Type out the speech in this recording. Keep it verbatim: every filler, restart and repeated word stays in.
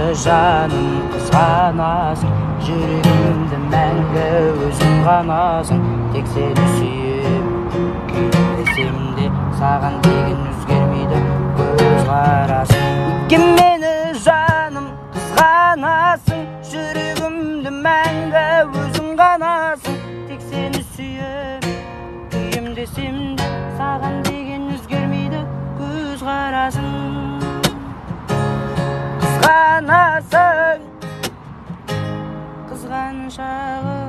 жаным қызғанасың, жүрегімді мәңгі өзің ғанасың. Тек сені сүйіп күйдесем де, саған деген өзгермейді көзқарасың. Неге мені жаным қызғанасың, жүрегімді мәңгі өзің ғанасың. Тек сені сүйіп күйем десем де, саған деген өзгермейді көзқарасың. Қызғанасың, қызғаншағым.